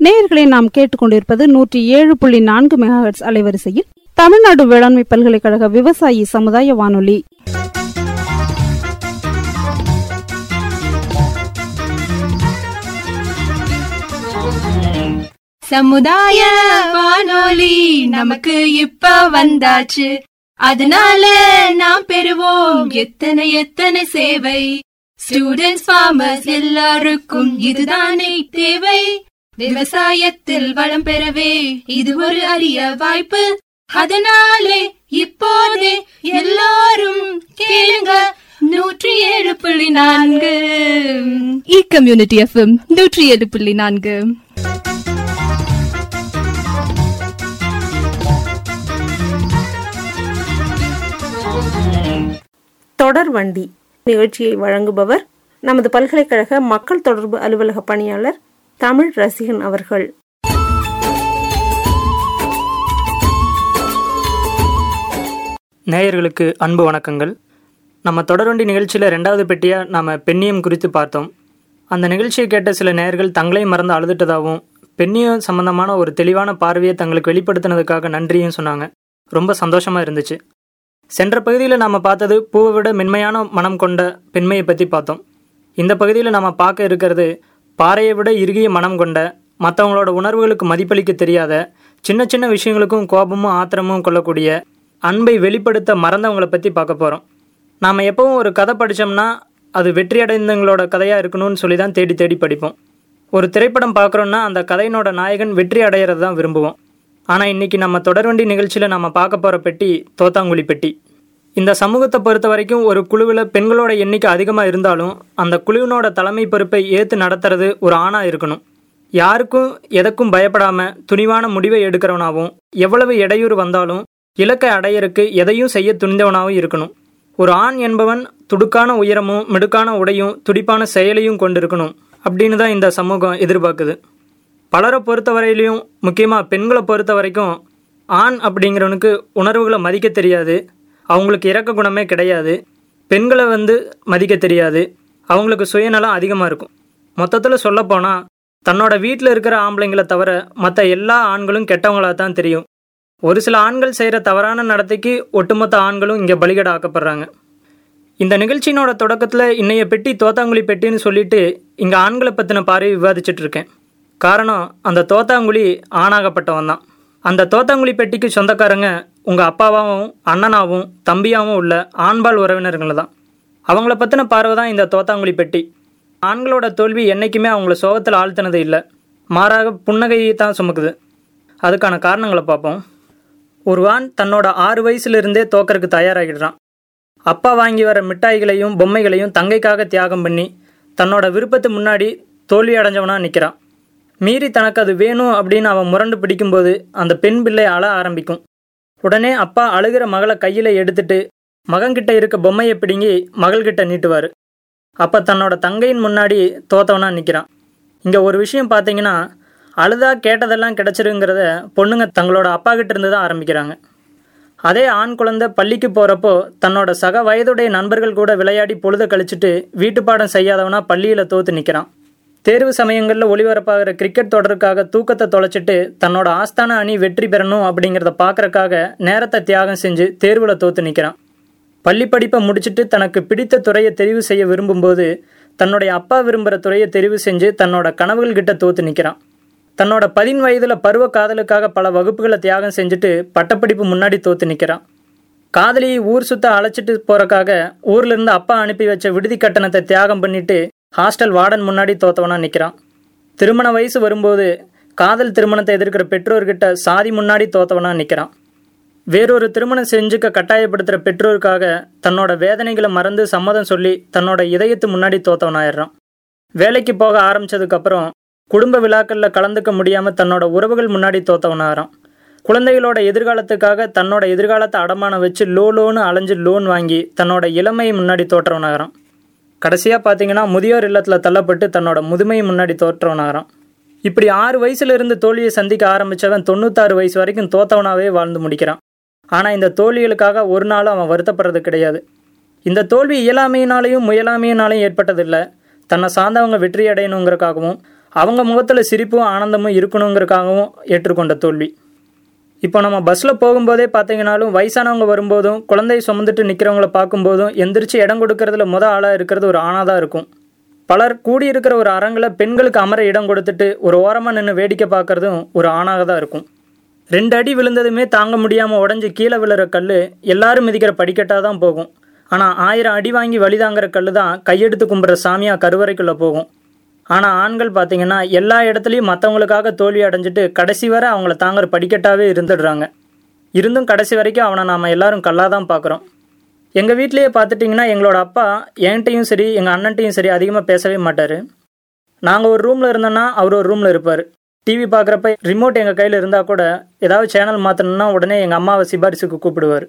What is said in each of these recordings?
நேயர்களை நாம் கேட்டுக்கொண்டிருப்பது 107.4 மெகாஹெர்ட்ஸ் அலைவரிசையில் தமிழ்நாடு வேளாண்மை பல்கலைக்கழக விவசாயி சமுதாய வானொலி. சமுதாய வானொலி நமக்கு இப்ப வந்தாச்சு, அதனால நாம் பெறுவோம் எத்தனை எத்தனை சேவை. ஸ்டூடெண்ட்ஸ், ஃபார்மர்ஸ் எல்லாருக்கும் இதுதானே தேவை. விவசாயத்தில் வளம் பெறவே இது ஒரு அரிய வாய்ப்பு. அதனாலே இப்போதே எல்லாரும் கேளுங்க 107.4 கம்யூனிட்டி எஃப்எம் 107.4. தொடர் வண்டி நிகழ்ச்சியை வழங்குபவர் நமது பல்கலைக்கழக மக்கள் தொடர்பு அலுவலக பணியாளர் தமிழ் ரசிகன் அவர்கள். நேயர்களுக்கு அன்பு வணக்கங்கள். நம்ம தொடர்வண்டி நிகழ்ச்சியில் 2வது பெட்டியாக நாம் பெண்ணியம் குறித்து பார்த்தோம். அந்த நிகழ்ச்சியை கேட்ட சில நேயர்கள் தங்களையும் மறந்து அழுதுட்டதாகவும் பெண்ணியம் சம்பந்தமான ஒரு தெளிவான பார்வையை தங்களுக்கு வெளிப்படுத்தினதுக்காக நன்றியும் சொன்னாங்க. ரொம்ப சந்தோஷமாக இருந்துச்சு. சென்ற பகுதியில் நாம் பார்த்தது பூவை விட மென்மையான மனம் கொண்ட பெண்மையை பற்றி பார்த்தோம். இந்த பகுதியில் நாம் பார்க்க இருக்கிறது பாறையை விட இறுகிய மனம் கொண்ட, மற்றவங்களோட உணர்வுகளுக்கு மதிப்பளிக்க தெரியாத, சின்ன சின்ன விஷயங்களுக்கும் கோபமும் ஆத்திரமும் கொள்ளக்கூடிய, அன்பை வெளிப்படுத்த மறந்தவங்களை பற்றி பார்க்க போகிறோம். நாம் எப்பவும் ஒரு கதை படித்தோம்னா அது வெற்றி அடைந்தவங்களோட கதையாக இருக்கணும்னு சொல்லி தான் தேடி தேடி படிப்போம். ஒரு திரைப்படம் பார்க்குறோன்னா அந்த கதையினோட நாயகன் வெற்றி அடைகிறது தான் விரும்புவோம். ஆனால் இன்றைக்கி நம்ம தொடர்வண்டி நிகழ்ச்சியில் நம்ம பார்க்க போகிற பெட்டி தோத்தாங்குழி பெட்டி. இந்த சமூகத்தை பொறுத்த வரைக்கும் ஒரு குழுவில் பெண்களோட எண்ணிக்கை அதிகமாக இருந்தாலும் அந்த குழுவினோட தலைமை பொறுப்பை ஏற்று நடத்துறது ஒரு ஆணாக இருக்கணும். யாருக்கும் எதற்கும் பயப்படாமல் துணிவான முடிவை எடுக்கிறவனாகவும், எவ்வளவு இடையூறு வந்தாலும் இலக்கை அடையறக்கு எதையும் செய்ய துணிந்தவனாகவும் இருக்கணும். ஒரு ஆண் என்பவன் துடுக்கான உயரமும் மிடுக்கான உடையும் துடிப்பான செயலையும் கொண்டிருக்கணும் அப்படின்னு தான் இந்த சமூகம் எதிர்பார்க்குது. பலரை பொறுத்த வரையிலையும், முக்கியமாக பெண்களை பொறுத்த வரைக்கும், ஆண் அப்படிங்கிறவனுக்கு உணர்வுகளை மதிக்க தெரியாது, அவங்களுக்கு இரக்க குணமே கிடையாது, பெண்களை மதிக்க தெரியாது, அவங்களுக்கு சுயநலம் அதிகமாக இருக்கும். மொத்தத்தில் சொல்லப்போனால் தன்னோட வீட்டில் இருக்கிற ஆம்பளைங்களை தவிர மற்ற எல்லா ஆண்களும் கெட்டவங்களாக தான் தெரியும். ஒரு சில ஆண்கள் செய்கிற தவறான நடத்தைக்கு ஒட்டுமொத்த ஆண்களும் இங்கே பலிகடை ஆக்கப்படுறாங்க. இந்த நிகழ்ச்சியினோட தொடக்கத்தில் இன்னைய பெட்டி தோத்தாங்குழி பெட்டின்னு சொல்லிட்டு இங்கே ஆண்களை பற்றின பார்வை விவாதிச்சுட்டு இருக்கேன். காரணம், அந்த தோத்தாங்குழி ஆணாகப்பட்டவன் தான். அந்த தோத்தாங்குழி பெட்டிக்கு சொந்தக்காரங்க உங்கள் அப்பாவாகவும் அண்ணனாகவும் தம்பியாகவும் உள்ள ஆண்பால் உறவினர்கள் தான். அவங்கள பற்றின பார்வை தான் இந்த தோத்தாங்குழி பெட்டி. ஆண்களோட தோல்வி என்றைக்குமே அவங்கள சோகத்தில் ஆழ்த்தினது இல்லை, மாறாக புன்னகையை தான் சுமக்குது. அதுக்கான காரணங்களை பார்ப்போம். ஒரு ஆண் தன்னோட 6 வயசுலேருந்தே தோக்கறதுக்கு தயாராகிடுறான். அப்பா வாங்கி வர மிட்டாய்களையும் பொம்மைகளையும் தங்கைக்காக தியாகம் பண்ணி தன்னோட விருப்பத்து முன்னாடி தோல்வி அடைஞ்சவனாக நிற்கிறான். மீறி தனக்கு அது வேணும் அப்படின்னு அவன் முரண்டு பிடிக்கும்போது அந்த பெண் பிள்ளை அழ ஆரம்பிக்கும். உடனே அப்பா அழுகிற மகளை கையில் எடுத்துட்டு மகன்கிட்ட இருக்க பொம்மையை பிடுங்கி மகள்கிட்ட நீட்டுவார். அப்போ தன்னோட தங்கையின் முன்னாடி தோத்தவனாக நிற்கிறான். இங்கே ஒரு விஷயம் பார்த்தீங்கன்னா, அழுதா கேட்டதெல்லாம் கிடச்சிருங்கிறத பொண்ணுங்க தங்களோட அப்பா கிட்ட இருந்து தான் ஆரம்பிக்கிறாங்க. அதே ஆண் குழந்தை பள்ளிக்கு போகிறப்போ தன்னோட சக வயதுடைய நண்பர்கள் கூட விளையாடி பொழுத கழிச்சிட்டு வீட்டு பாடம் செய்யாதவனா பள்ளியில் தோற்று நிற்கிறான். தேர்வு சமயங்களில் ஒளிபரப்பாகிற கிரிக்கெட் தொடருக்காக தூக்கத்தை தொலைச்சிட்டு தன்னோட ஆஸ்தான அணி வெற்றி பெறணும் அப்படிங்கிறத பார்க்கறக்காக நேரத்தை தியாகம் செஞ்சு தேர்வில் தோற்று நிற்கிறான். பள்ளி படிப்பை முடிச்சுட்டு தனக்கு பிடித்த துறையை தெரிவு செய்ய விரும்பும்போது தன்னுடைய அப்பா விரும்புகிற துறையை தெரிவு செஞ்சு தன்னோட கனவுகள்கிட்ட தோற்று நிற்கிறான். தன்னோட 10 வயதில் பருவ காதலுக்காக பல வகுப்புகளை தியாகம் செஞ்சுட்டு பட்டப்படிப்பு முன்னாடி தோற்று நிற்கிறான். காதலியை ஊர் சுத்த அழைச்சிட்டு போகிறக்காக ஊர்லேருந்து அப்பா அனுப்பி வச்ச விடுதி கட்டணத்தை தியாகம் பண்ணிட்டு ஹாஸ்டல் வார்டன் முன்னாடி தோத்தவனா நிற்கிறான். திருமண வயசு வரும்போது காதல் திருமணத்தை எதிர்க்கிற பெற்றோர்கிட்ட சாதி முன்னாடி தோத்தவனா நிற்கிறான். வேறொரு திருமணம் செஞ்சுக்க கட்டாயப்படுத்துகிற பெற்றோருக்காக தன்னோட வேதனைகளை மறந்து சம்மதம் சொல்லி தன்னோட இதயத்து முன்னாடி தோத்தவனாயிடுறான். வேலைக்கு போக ஆரம்பித்ததுக்கப்புறம் குடும்ப விழாக்களில் கலந்துக்க முடியாமல் தன்னோட உறவுகள் முன்னாடி தோத்தவனாகிறான். குழந்தைகளோட எதிர்காலத்துக்காக தன்னோட எதிர்காலத்தை அடமானம் வச்சு லோன்னு அலைஞ்சு லோன் வாங்கி தன்னோட இளமையை முன்னாடி தோற்றவனாகிறான். கடைசியாக பார்த்தீங்கன்னா முதியோர் இல்லத்தில் தள்ளப்பட்டு தன்னோட முதுமையை முன்னாடி தோற்றவனாகிறான். இப்படி 6 வயசுலேருந்து தோல்வியை சந்திக்க ஆரம்பித்தவன் 96 வயசு வரைக்கும் தோத்தவனாகவே வாழ்ந்து முடிக்கிறான். ஆனால் இந்த தோல்விகளுக்காக ஒரு நாளும் அவன் வருத்தப்படுறது கிடையாது. இந்த தோல்வி இயலாமையினாலையும் முயலாமையினாலையும் ஏற்பட்டதில்லை, தன்னை சார்ந்தவங்க வெற்றி அடையணுங்கிறக்காகவும் அவங்க முகத்தில் சிரிப்பும் ஆனந்தமும் இருக்கணுங்கிறதுக்காகவும் ஏற்றுக்கொண்ட தோல்வி. இப்போ நம்ம பஸ்ஸில் போகும்போதே பார்த்தீங்கன்னாலும் வயசானவங்க வரும்போதும் குழந்தையை சுமந்துட்டு நிற்கிறவங்கள பார்க்கும்போதும் எந்திரிச்சு இடம் கொடுக்கறதுல ஆளாக இருக்கிறது ஒரு ஆணாக தான் இருக்கும். பலர் கூடியிருக்கிற ஒரு அரங்கில் பெண்களுக்கு அமர இடம் கொடுத்துட்டு ஒரு ஓரமாக நின்று வேடிக்கை பார்க்குறதும் ஒரு ஆணாக தான் இருக்கும். 2 அடி விழுந்ததுமே தாங்க முடியாமல் உடஞ்சி கீழே விழுற கல் எல்லாரும் மிதிக்கிற படிக்கட்டாக தான் போகும். ஆனால் 1000 அடி வாங்கி வழிதாங்கிற கல் தான் கையெடுத்து கும்புற சாமியாக கருவறைக்குள்ளே போகும். ஆனால் ஆண்கள் பார்த்தீங்கன்னா எல்லா இடத்துலையும் மற்றவங்களுக்காக தோல்வி அடைஞ்சிட்டு கடைசி வரை அவங்கள தாங்குற படிக்கட்டாகவே இருந்துடுறாங்க. இருந்தும் கடைசி வரைக்கும் அவனை நாம் எல்லாரும் கல்லாக தான் பார்க்குறோம். எங்கள் வீட்டிலேயே பார்த்துட்டிங்கன்னா எங்களோட அப்பா என்கிட்டையும் சரி எங்கள் அண்ணன்ட்டையும் சரி அதிகமாக பேசவே மாட்டார். நாங்கள் ஒரு ரூமில் இருந்தோன்னா அவர் ஒரு ரூமில் இருப்பார். டிவி பார்க்குறப்ப ரிமோட் எங்கள் கையில் இருந்தால் கூட ஏதாவது சேனல் மாற்றணுன்னா உடனே எங்கள் அம்மாவை சிபாரிசுக்கு கூப்பிடுவார்.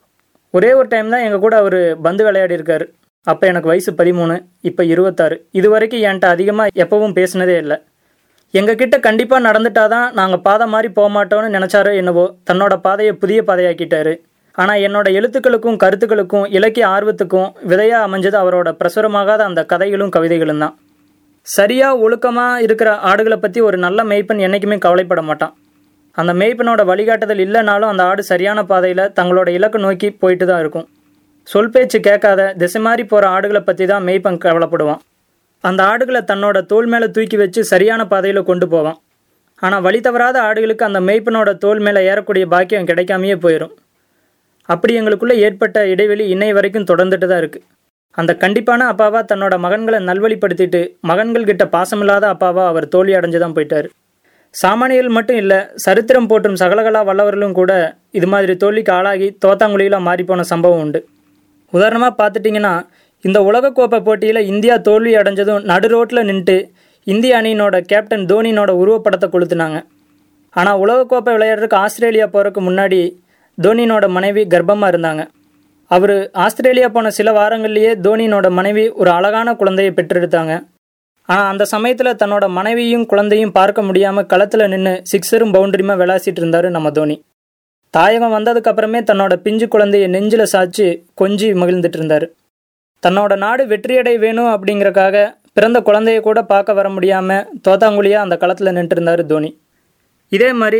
ஒரே ஒரு டைம் தான் எங்கள் கூட அவர் பந்து விளையாடி இருக்கார். அப்போ எனக்கு வயசு 13, இப்போ 26. இது வரைக்கும் என்கிட்ட அதிகமாக எப்பவும் பேசினதே இல்லை. எங்ககிட்ட கண்டிப்பாக நடந்துட்டாதான் நாங்கள் பாதை மாதிரி போக மாட்டோம்னு நினச்சாரோ என்னவோ தன்னோட பாதையை புதிய பாதையாக்கிட்டாரு. ஆனால் என்னோட எழுத்துக்களுக்கும் கருத்துக்களுக்கும் இலக்கிய ஆர்வத்துக்கும் விதையாக அமைஞ்சது அவரோட பிரசுரமாகாத அந்த கதைகளும் கவிதைகளும் தான். சரியாக ஒழுக்கமாக இருக்கிற ஆடுகளை பற்றி ஒரு நல்ல மேய்ப்பன் என்றைக்குமே கவலைப்பட மாட்டான். அந்த மேய்ப்பனோட வழிகாட்டுதல் இல்லைனாலும் அந்த ஆடு சரியான பாதையில் தங்களோட இலக்கு நோக்கி போயிட்டு தான் இருக்கும். சொல் பேச்சு கேட்காத திசை மாறி போகிற ஆடுகளை பற்றி தான் மேய்ப்பன் கவலைப்படுவான். அந்த ஆடுகளை தன்னோட தோள் மேலே தூக்கி வச்சு சரியான பாதையில் கொண்டு போவான். ஆனால் வழி தவறாத ஆடுகளுக்கு அந்த மேய்ப்பனோட தோள் மேலே ஏறக்கூடிய பாக்கியம் கிடைக்காமையே போயிடும். அப்படி எங்களுக்குள்ளே ஏற்பட்ட இடைவெளி இன்னை வரைக்கும் தொடர்ந்துட்டு தான் இருக்குது. அந்த கண்டிப்பான அப்பாவா தன்னோட மகன்களை நல்வழிப்படுத்திட்டு மகன்கள்கிட்ட பாசமில்லாத அப்பாவா அவர் தோல்வி அடைஞ்சு தான் போயிட்டார். சாமானியர்கள் மட்டும் இல்லை, சரித்திரம் போற்றும் சகலகலா வல்லவர்களும் கூட இது மாதிரி தோல்விக்கு ஆளாகி தோத்தாங்குழியில் மாறிப்போன சம்பவம் உண்டு. உதாரணமாக பார்த்துட்டிங்கன்னா இந்த உலகக்கோப்பை போட்டியில் இந்தியா தோல்வி அடைஞ்சதும் நடு ரோட்டில் நின்றுட்டு இந்திய அணியினோட கேப்டன் தோனியோட உருவப்படத்தை கொளுத்துனாங்க. ஆனால் உலகக்கோப்பை விளையாடுறதுக்கு ஆஸ்திரேலியா போகிறதுக்கு முன்னாடி தோனியோட மனைவி கர்ப்பமாக இருந்தாங்க. அவர் ஆஸ்திரேலியா போன சில வாரங்கள்லேயே தோனியோட மனைவி ஒரு அழகான குழந்தையை பெற்றெடுத்தாங்க. ஆனால் அந்த சமயத்தில் தன்னோட மனைவியும் குழந்தையும் பார்க்க முடியாமல் களத்தில் நின்று சிக்ஸரும் பவுண்டரியுமா விளாசிட்டு இருந்தார் நம்ம தோனி. தாயகம் வந்ததுக்கப்புறமே தன்னோட பிஞ்சு குழந்தையை நெஞ்சில் சாய்ச்சி கொஞ்சி மகிழ்ந்துட்டு இருந்தார். தன்னோட நாடு வெற்றியடை வேணும் அப்படிங்கிறக்காக பிறந்த குழந்தைய கூட பார்க்க வர முடியாமல் தோத்தாங்குழியாக அந்த களத்தில் நின்று இருந்தார் தோனி. இதே மாதிரி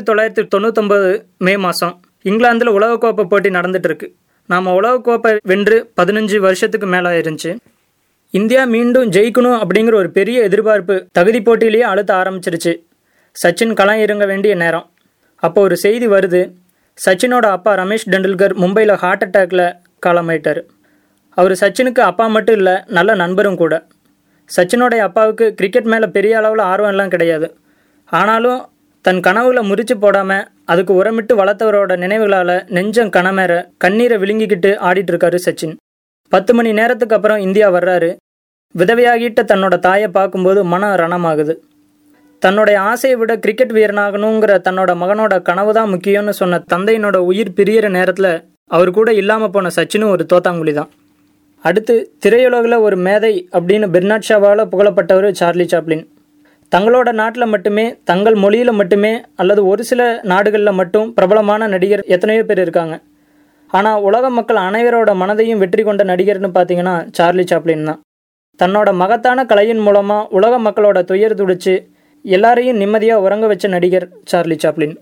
1999 மே மாதம் இங்கிலாந்தில் உலகக்கோப்பை போட்டி நடந்துகிட்ருக்கு. நாம் உலகக்கோப்பை வென்று 15 வருஷத்துக்கு மேலே இருந்துச்சு. இந்தியா மீண்டும் ஜெயிக்கணும் அப்படிங்கிற ஒரு பெரிய எதிர்பார்ப்பு தகுதி போட்டியிலேயே அழுத்த ஆரம்பிச்சிருச்சு. சச்சின் களம் இறங்க வேண்டிய நேரம். அப்போ ஒரு செய்தி வருது. சச்சினோட அப்பா ரமேஷ் டெண்டுல்கர் மும்பையில் ஹார்ட் அட்டாக்ல காலமாயிட்டார். அவர் சச்சினுக்கு அப்பா மட்டும் இல்லை, நல்ல நண்பரும் கூட. சச்சினோடைய அப்பாவுக்கு கிரிக்கெட் மேலே பெரிய அளவில் ஆர்வம் எல்லாம் கிடையாது. ஆனாலும் தன் கனவுகளை முறிச்சு போடாமல் அதுக்கு உரமிட்டு வளர்த்தவரோட நினைவுகளால் நெஞ்சம் கனமேற கண்ணீரை விழுங்கிக்கிட்டு ஆடிட்டு இருக்காரு சச்சின். 10 மணி நேரத்துக்கு அப்புறம் இந்தியா வர்றாரு. விதவையாகிட்ட தன்னோட தாயை பார்க்கும்போது மனம் ரணமாகுது. தன்னுடைய ஆசையை விட கிரிக்கெட் வீரனாகணுங்கிற தன்னோட மகனோட கனவு தான் முக்கியம்னு சொன்ன தந்தையினோட உயிர் பிரியிற நேரத்தில் அவர் கூட இல்லாமல் போன சச்சினும் ஒரு தோத்தாங்குழி தான். அடுத்து திரையுலகில் ஒரு மேதை அப்படின்னு பெர்னாட் ஷாவால் புகழப்பட்டவர் சார்லி சாப்ளின். தங்களோட நாட்டில் மட்டுமே, தங்கள் மொழியில் மட்டுமே அல்லது ஒரு சில நாடுகளில் மட்டும் பிரபலமான நடிகர் எத்தனையோ பேர் இருக்காங்க. ஆனால் உலக மக்கள் அனைவரோட மனதையும் வெற்றி கொண்ட நடிகர்னு பார்த்தீங்கன்னா சார்லி சாப்ளின் தான். தன்னோட மகத்தான கலையின் மூலமாக உலக மக்களோட துயர் துடிச்சு எல்லாரையும் நிம்மதியாக உறங்க வச்ச நடிகர் சார்லி சாப்ளின்.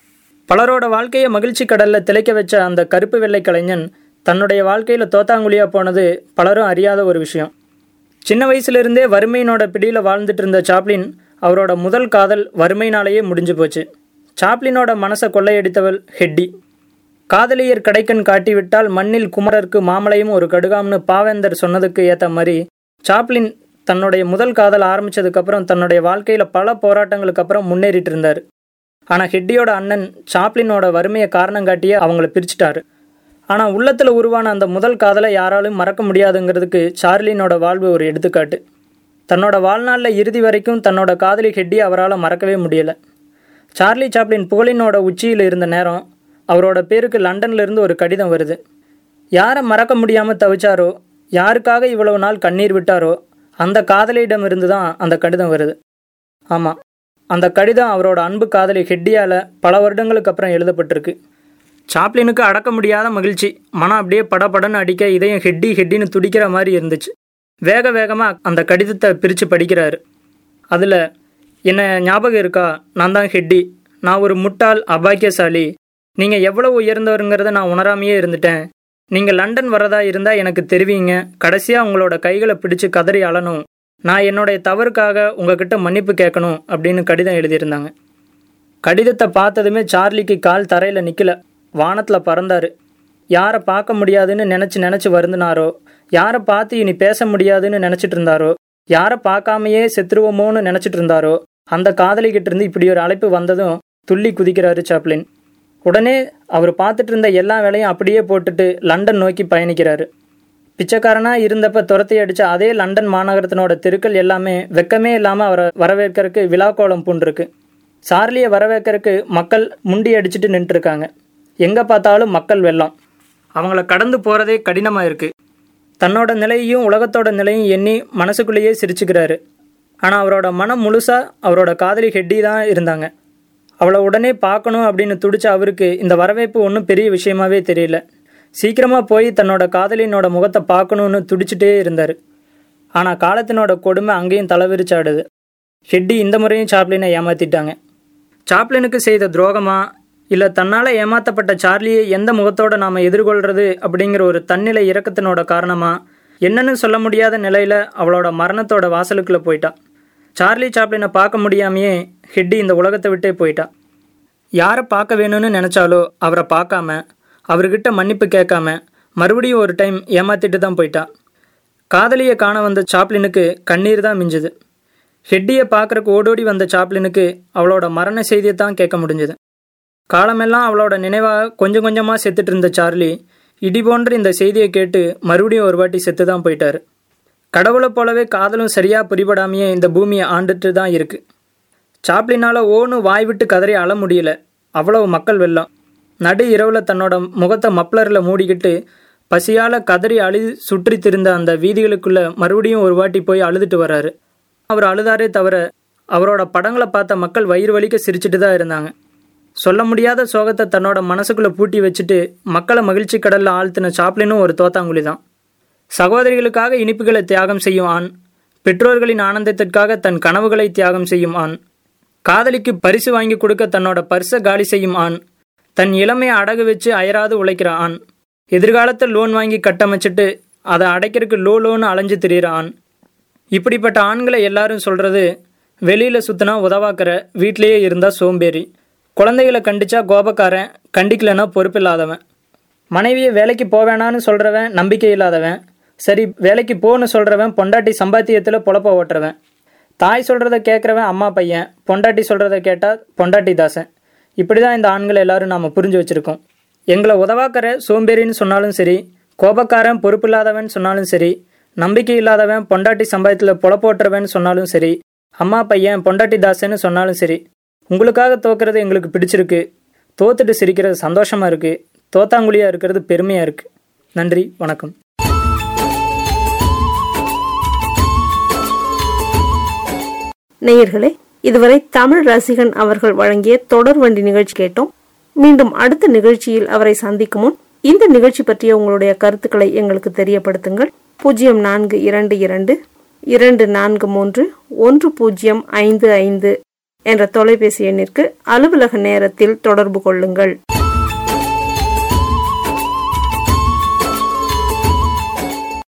பலரோட வாழ்க்கையை மகிழ்ச்சி கடலில் திளைக்க வச்ச அந்த கருப்பு வெள்ளை கலைஞன் தன்னுடைய வாழ்க்கையில் தோத்தாங்குழியாக போனது பலரும் அறியாத ஒரு விஷயம். சின்ன வயசுலேருந்தே வறுமையினோட பிடியில் வாழ்ந்துட்டு இருந்த சாப்ளின் அவரோட முதல் காதல் வறுமையினாலேயே முடிஞ்சு போச்சு. சாப்ளினோட மனசை கொள்ளையடித்தவள் ஹெட்டி. காதலியர் கடைக்கண் காட்டிவிட்டால் மண்ணில் குமரருக்கு மாமலையும் ஒரு கடுகாம்னு பாவேந்தர் சொன்னதுக்கு ஏற்ற மாதிரி சாப்ளின் தன்னுடைய முதல் காதல் ஆரம்பித்ததுக்கப்புறம் தன்னுடைய வாழ்க்கையில் பல போராட்டங்களுக்கு அப்புறம் முன்னேறிட்டு இருந்தார். ஆனால் ஹெட்டியோட அண்ணன் சாப்ளினோட வறுமையை காரணம் காட்டியே அவங்கள பிரிச்சுட்டாரு. ஆனால் உள்ளத்தில் உருவான அந்த முதல் காதலை யாராலும் மறக்க முடியாதுங்கிறதுக்கு சார்லினோட வாழ்வு ஒரு எடுத்துக்காட்டு. தன்னோட வாழ்நாளில் இறுதி வரைக்கும் தன்னோட காதலி ஹெட்டி அவரால் மறக்கவே முடியலை. சார்லி சாப்ளின் புகழினோட உச்சியில் இருந்த நேரம் அவரோட பேருக்கு லண்டன்லேருந்து ஒரு கடிதம் வருது. யாரை மறக்க முடியாமல் தவிச்சாரோ, யாருக்காக இவ்வளவு நாள் கண்ணீர் விட்டாரோ அந்த காதலியிடமிருந்து தான் அந்த கடிதம் வருது. ஆமாம், அந்த கடிதம் அவரோட அன்பு காதலி ஹெட்டியால் பல வருடங்களுக்கு அப்புறம் எழுதப்பட்டிருக்கு. சாப்ளினுக்கு அடக்க முடியாத மகிழ்ச்சி. மனம் அப்படியே படபடன்னு அடிக்க இதயம் ஹெட்டின்னு துடிக்கிற மாதிரி இருந்துச்சு. வேக வேகமாக அந்த கடிதத்தை பிரித்து படிக்கிறாரு. அதில் என்ன ஞாபகம் இருக்கா, நான் தான் ஹெட்டி, நான் ஒரு முட்டாள் அபாக்கியசாலி, நீங்கள் எவ்வளவு உயர்ந்தவருங்கிறத நான் உணராமையே இருந்துட்டேன், நீங்கள் லண்டன் வரதா இருந்தால் எனக்கு தெரிவிங்க, கடைசியாக உங்களோட கைகளை பிடிச்சு கதறி அழணும், நான் என்னுடைய தவறுக்காக உங்ககிட்ட மன்னிப்பு கேட்கணும் அப்படின்னு கடிதம் எழுதியிருந்தாங்க. கடிதத்தை பார்த்ததுமே சார்லிக்கு கால் தரையில் நிற்கல, வானத்தில் பறந்தார். யாரை பார்க்க முடியாதுன்னு நினச்சி வருந்தினாரோ, யாரை பார்த்து இனி பேச முடியாதுன்னு நினச்சிட்டு இருந்தாரோ, யாரை பார்க்காமையே செத்துருவோமோன்னு நினச்சிட்டு இருந்தாரோ, அந்த காதலிக்கிட்ட இருந்து இப்படி ஒரு அழைப்பு வந்ததும் துள்ளி குதிக்கிறாரு சாப்ளின். உடனே அவர் பார்த்துட்டு இருந்த எல்லா வேலையும் அப்படியே போட்டுட்டு லண்டன் நோக்கி பயணிக்கிறாரு. பிச்சைக்காரனாக இருந்தப்ப துரத்தி அடித்த அதே லண்டன் மாநகரத்தினோட தெருக்கள் எல்லாமே வெக்கமே இல்லாமல் அவரை வரவேற்கிறதுக்கு விழாக்கோலம் பூண்டிருக்கு. சார்லியை வரவேற்கிறதுக்கு மக்கள் முண்டி அடிச்சுட்டு நின்றுருக்காங்க. எங்கே பார்த்தாலும் மக்கள் வெள்ளம். அவங்கள கடந்து போகிறதே கடினமாக இருக்குது. தன்னோட நிலையையும் உலகத்தோட நிலையும் எண்ணி மனசுக்குள்ளேயே சிரிச்சுக்கிறாரு. ஆனால் அவரோட மனம் முழுசாக அவரோட காதலி ஹெட்டி தான் இருந்தாங்க. அவளை உடனே பார்க்கணும் அப்படின்னு துடிச்ச அவருக்கு இந்த வரவேற்பு ஒன்றும் பெரிய விஷயமாவே தெரியல. சீக்கிரமாக போய் தன்னோட காதலினோட முகத்தை பார்க்கணுன்னு துடிச்சிட்டே இருந்தார். ஆனால் காலத்தினோட கொடுமை அங்கேயும் தலைவிரிச்சாடுது. ஹெட்டி இந்த முறையும் சாப்ளினை ஏமாற்றிட்டாங்க. சாப்ளினுக்கு செய்த துரோகமா, இல்லை தன்னால் ஏமாற்றப்பட்ட சார்லியை எந்த முகத்தோடு நாம் எதிர்கொள்கிறது அப்படிங்கிற ஒரு தன்னிலை இறக்கத்தினோட காரணமாக என்னன்னு சொல்ல முடியாத நிலையில் அவளோட மரணத்தோட வாசலுக்குள்ளே போயிட்டா. சார்லி சாப்ளினை பார்க்க முடியாமையே ஹெட்டி இந்த உலகத்தை விட்டே போயிட்டா. யாரை பார்க்க வேணும்னு நினச்சாலோ அவரை பார்க்காம, அவர்கிட்ட மன்னிப்பு கேட்காம மறுபடியும் ஒரு டைம் ஏமாத்திட்டு தான் போயிட்டா. காதலியை காண வந்த சாப்ளினுக்கு கண்ணீர் தான் மிஞ்சுது. ஹெட்டியை பார்க்குறக்கு ஓடோடி வந்த சாப்ளினுக்கு அவளோட மரண செய்தியை தான் கேட்க முடிஞ்சுது. காலமெல்லாம் அவளோட நினைவாக கொஞ்சம் கொஞ்சமாக செத்துட்டு இருந்த சார்லி இடி போன்ற இந்த செய்தியை கேட்டு மறுபடியும் ஒரு வாட்டி செத்து தான் போயிட்டாரு. கடவுளை போலவே காதலும் சரியாக புரிபடாமையே இந்த பூமியை ஆண்டுட்டு தான் இருக்கு. சாப்ளினால் ஓன்னு வாய் விட்டு கதறி அழ முடியல, அவ்வளவு மக்கள் வெள்ளம். நடு இரவில் தன்னோட முகத்தை மப்ளரில் மூடிக்கிட்டு பசியால் கதறி அழுது சுற்றி திரிந்த அந்த வீதிகளுக்குள்ளே மறுபடியும் ஒரு வாட்டி போய் அழுதுட்டு வர்றாரு. அவர் அழுதாரே தவிர அவரோட படங்களை பார்த்த மக்கள் வயிறு வலிக்க சிரிச்சுட்டு தான் இருந்தாங்க. சொல்ல முடியாத சோகத்தை தன்னோட மனசுக்குள்ளே பூட்டி வச்சுட்டு மக்களை மகிழ்ச்சி கடலில் ஆழ்த்தின சாப்ளினும் ஒரு தோத்தாங்குழி தான். சகோதரிகளுக்காக இனிப்புகளை தியாகம் செய்யும் ஆண், பெற்றோர்களின் ஆனந்தத்திற்காக தன் கனவுகளை தியாகம் செய்யும் ஆண், காதலிக்கு பரிசு வாங்கி கொடுக்க தன்னோட பரிசை காலி செய்யும் ஆண், தன் இளமையை அடகு வச்சு அயராது உழைக்கிற ஆண், எதிர்காலத்தில் லோன் வாங்கி கட்டமைச்சிட்டு அதை அடைக்கிறதுக்கு லோன்னு அலைஞ்சு திரியிற ஆண். இப்படிப்பட்ட ஆண்களை எல்லாரும் சொல்கிறது, வெளியில் சுற்றினா உதவாக்கிற, வீட்டிலேயே இருந்தால் சோம்பேறி, குழந்தைகளை கண்டிச்சா கோபக்காரன், கண்டிக்கலைன்னா பொறுப்பில்லாதவன், மனைவியை வேலைக்கு போவேணான்னு சொல்கிறவன் நம்பிக்கை இல்லாதவன், சரி வேலைக்கு போன்னு சொல்கிறவன் பொண்டாட்டி சம்பாத்தியத்தில் பொழப்ப ஓட்டுறவன், தாய் சொல்கிறத கேட்குறவன் அம்மா பையன், பொண்டாட்டி சொல்கிறத கேட்டால் பொண்டாட்டி தாசன். இப்படி தான் இந்த ஆண்களை எல்லாரும் நாம் புரிஞ்சு வச்சுருக்கோம். எங்களை உதவாக்கிற சோம்பேறின்னு சொன்னாலும் சரி, கோபக்காரன் பொறுப்பில்லாதவன் சொன்னாலும் சரி, நம்பிக்கை இல்லாதவன் பொண்டாட்டி சம்பாத்தியத்தில் பொழப்போட்டுறவன் சொன்னாலும் சரி, அம்மா பையன் பொண்டாட்டி தாசன்னு சொன்னாலும் சரி, உங்களுக்காக தோக்கிறது எங்களுக்கு பிடிச்சிருக்கு, தோத்துட்டு சிரிக்கிறது சந்தோஷமாக இருக்குது, தோத்தாங்குழியாக இருக்கிறது பெருமையாக இருக்குது. நன்றி, வணக்கம். நேயர்களே, இதுவரை தமிழ் ரசிகன் அவர்கள் வழங்கிய தொடர் வண்டி நிகழ்ச்சி கேட்டோம். மீண்டும் அடுத்த நிகழ்ச்சியில் அவரை சந்திக்கும் முன் இந்த நிகழ்ச்சி பற்றிய உங்களுடைய கருத்துக்களை எங்களுக்கு தெரியப்படுத்துங்கள். 0422 243 1055 என்ற தொலைபேசி எண்ணிற்கு அலுவலக நேரத்தில் தொடர்பு கொள்ளுங்கள்.